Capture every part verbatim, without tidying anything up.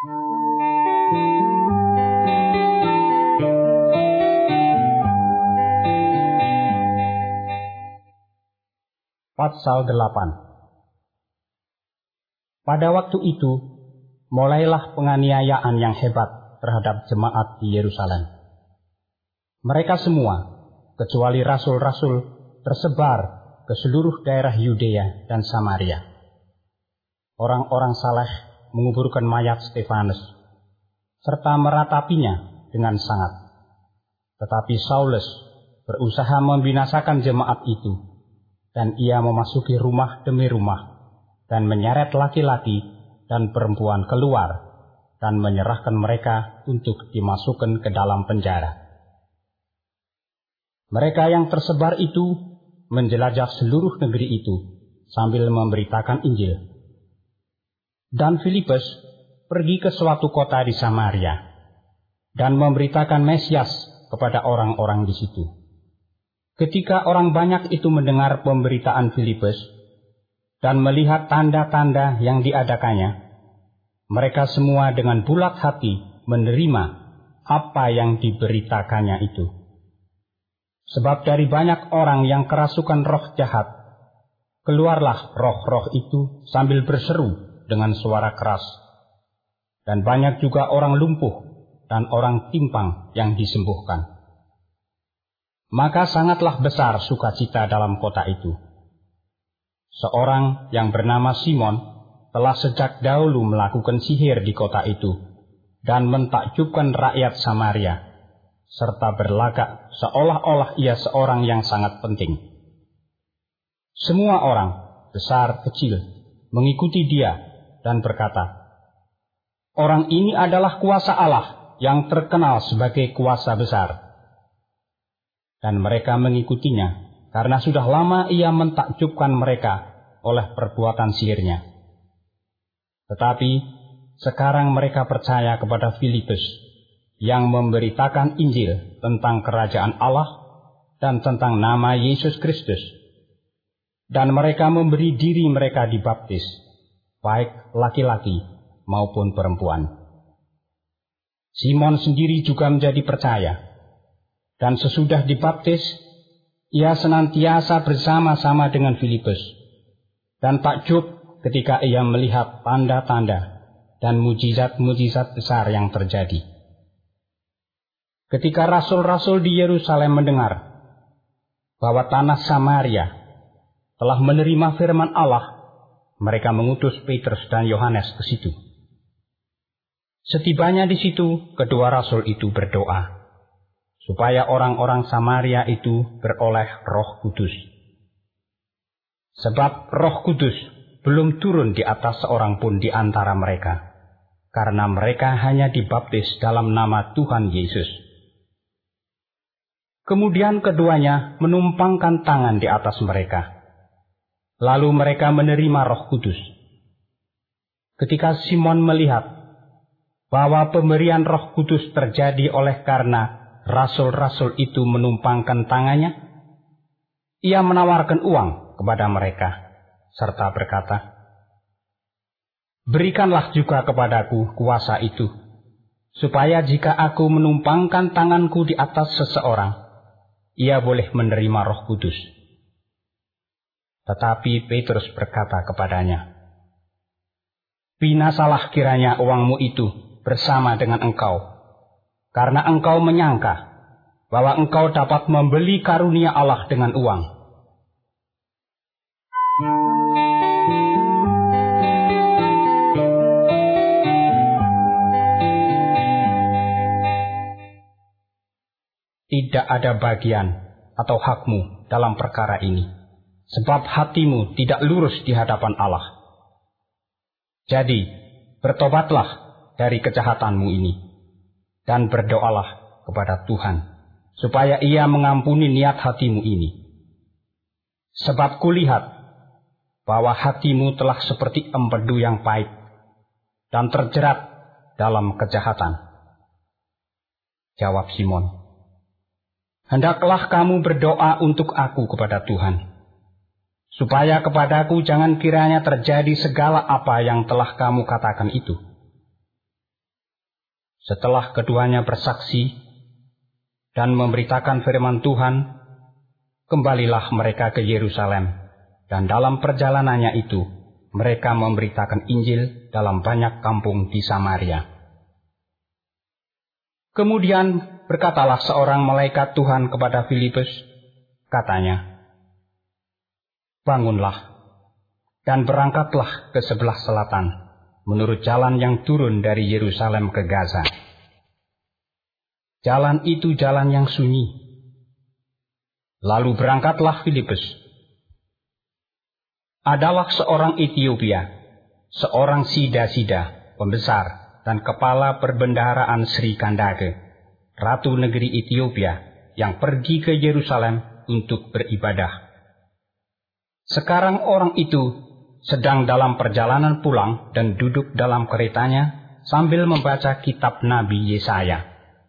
Pasal delapan. Pada waktu itu, mulailah penganiayaan yang hebat terhadap jemaat di Yerusalem. Mereka semua, kecuali rasul-rasul, tersebar ke seluruh daerah Yudea dan Samaria. Orang-orang saleh menguburkan mayat Stefanus, serta meratapinya dengan sangat. Tetapi Saulus berusaha membinasakan jemaat itu, dan ia memasuki rumah demi rumah, dan menyeret laki-laki dan perempuan keluar, dan menyerahkan mereka untuk dimasukkan ke dalam penjara. Mereka yang tersebar itu menjelajah seluruh negeri itu, sambil memberitakan Injil. Dan Filipus pergi ke suatu kota di Samaria, dan memberitakan Mesias kepada orang-orang di situ. Ketika orang banyak itu mendengar pemberitaan Filipus dan melihat tanda-tanda yang diadakannya, mereka semua dengan bulat hati menerima apa yang diberitakannya itu. Sebab dari banyak orang yang kerasukan roh jahat, keluarlah roh-roh itu sambil berseru dengan suara keras. Dan banyak juga orang lumpuh dan orang timpang yang disembuhkan. Maka sangatlah besar sukacita dalam kota itu. Seorang yang bernama Simon telah sejak dahulu melakukan sihir di kota itu dan mentakjubkan rakyat Samaria, serta berlagak seolah-olah ia seorang yang sangat penting. Semua orang, besar kecil, mengikuti dia dan berkata, "Orang ini adalah kuasa Allah yang terkenal sebagai kuasa besar." Dan mereka mengikutinya, karena sudah lama ia mentakjubkan mereka oleh perbuatan sihirnya. Tetapi sekarang mereka percaya kepada Filipus, yang memberitakan Injil tentang kerajaan Allah dan tentang nama Yesus Kristus. Dan mereka memberi diri mereka dibaptis, baik laki-laki maupun perempuan. Simon sendiri juga menjadi percaya. Dan sesudah dibaptis, ia senantiasa bersama-sama dengan Filipus, dan takjub ketika ia melihat tanda-tanda dan mujizat-mujizat besar yang terjadi. Ketika rasul-rasul di Yerusalem mendengar bahwa tanah Samaria telah menerima firman Allah, mereka mengutus Petrus dan Yohanes ke situ. Setibanya di situ, kedua rasul itu berdoa supaya orang-orang Samaria itu beroleh Roh Kudus. Sebab Roh Kudus belum turun di atas seorang pun di antara mereka, karena mereka hanya dibaptis dalam nama Tuhan Yesus. Kemudian keduanya menumpangkan tangan di atas mereka. Lalu mereka menerima Roh Kudus. Ketika Simon melihat bahwa pemberian Roh Kudus terjadi oleh karena rasul-rasul itu menumpangkan tangannya, ia menawarkan uang kepada mereka, serta berkata, "Berikanlah juga kepadaku kuasa itu, supaya jika aku menumpangkan tanganku di atas seseorang, ia boleh menerima Roh Kudus." Tetapi Petrus berkata kepadanya, "Binasalah kiranya uangmu itu bersama dengan engkau, karena engkau menyangka bahwa engkau dapat membeli karunia Allah dengan uang. Tidak ada bagian atau hakmu dalam perkara ini, sebab hatimu tidak lurus di hadapan Allah. Jadi, bertobatlah dari kejahatanmu ini, dan berdoalah kepada Tuhan, supaya ia mengampuni niat hatimu ini. Sebab kulihat bahwa hatimu telah seperti empedu yang pahit, dan terjerat dalam kejahatan." Jawab Simon, "Hendaklah kamu berdoa untuk aku kepada Tuhan, supaya kepadaku jangan kiranya terjadi segala apa yang telah kamu katakan itu. Setelah keduanya bersaksi dan memberitakan firman Tuhan, kembalilah mereka ke Yerusalem, dan dalam perjalanannya itu mereka memberitakan Injil dalam banyak kampung di Samaria. Kemudian berkatalah seorang malaikat Tuhan kepada Filipus, katanya, "Bangunlah dan berangkatlah ke sebelah selatan, menurut jalan yang turun dari Yerusalem ke Gaza. Jalan itu jalan yang sunyi." Lalu berangkatlah Filipus. Adalah seorang Etiopia, seorang Sida-Sida, pembesar dan kepala perbendaharaan Sri Kandake, ratu negeri Etiopia, yang pergi ke Yerusalem untuk beribadah. Sekarang orang itu sedang dalam perjalanan pulang dan duduk dalam keretanya sambil membaca kitab Nabi Yesaya.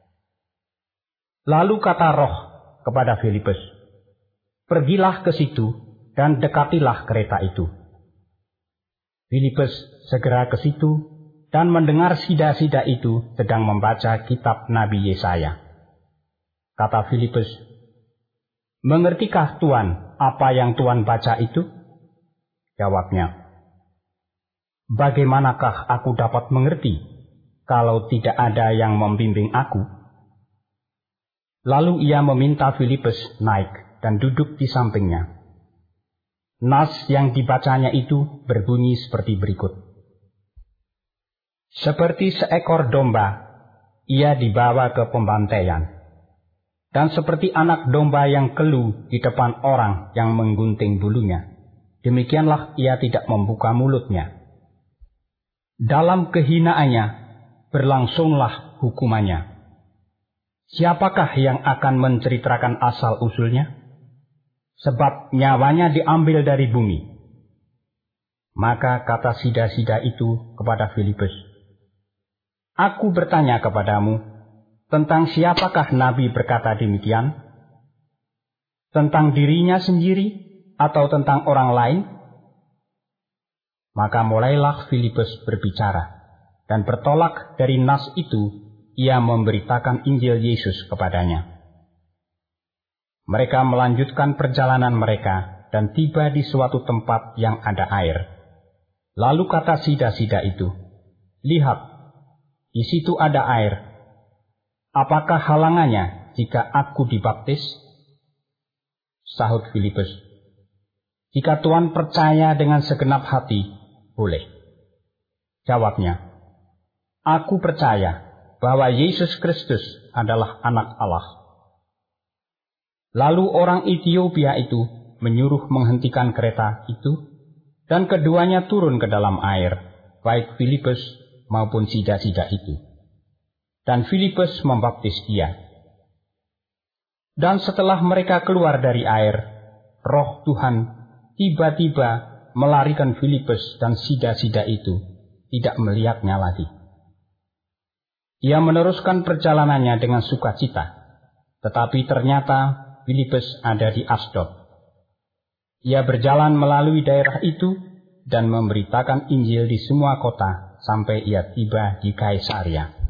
Lalu kata Roh kepada Filipus, "Pergilah ke situ dan dekatilah kereta itu." Filipus segera ke situ dan mendengar Sida-Sida itu sedang membaca kitab Nabi Yesaya. Kata Filipus, "Mengertikah Tuan apa yang Tuan baca itu?" Jawabnya, "Bagaimanakah aku dapat mengerti kalau tidak ada yang membimbing aku?" Lalu ia meminta Filipus naik dan duduk di sampingnya. Nas yang dibacanya itu berbunyi seperti berikut. "Seperti seekor domba, ia dibawa ke pembantaian. Dan seperti anak domba yang keluh di depan orang yang menggunting bulunya, demikianlah ia tidak membuka mulutnya. Dalam kehinaannya berlangsunglah hukumannya. Siapakah yang akan menceritakan asal-usulnya? Sebab nyawanya diambil dari bumi." Maka kata Sida-Sida itu kepada Filipus, "Aku bertanya kepadamu, tentang siapakah Nabi berkata demikian? Tentang dirinya sendiri atau tentang orang lain?" Maka mulailah Filipus berbicara, dan bertolak dari nas itu ia memberitakan Injil Yesus kepadanya. Mereka melanjutkan perjalanan mereka dan tiba di suatu tempat yang ada air. Lalu kata Sida-Sida itu, "Lihat, di situ ada air. Apakah halangannya jika aku dibaptis?" Sahut Filipus, "Jika Tuan percaya dengan segenap hati, boleh." Jawabnya, "Aku percaya bahwa Yesus Kristus adalah Anak Allah." Lalu orang Etiopia itu menyuruh menghentikan kereta itu, dan keduanya turun ke dalam air, baik Filipus maupun Sida-Sida itu. Dan Filipus membaptis dia. Dan setelah mereka keluar dari air, Roh Tuhan tiba-tiba melarikan Filipus dan Sida-Sida itu, tidak melihatnya lagi. Ia meneruskan perjalanannya dengan sukacita, tetapi ternyata Filipus ada di Asdod. Ia berjalan melalui daerah itu dan memberitakan Injil di semua kota sampai ia tiba di Kaisaria.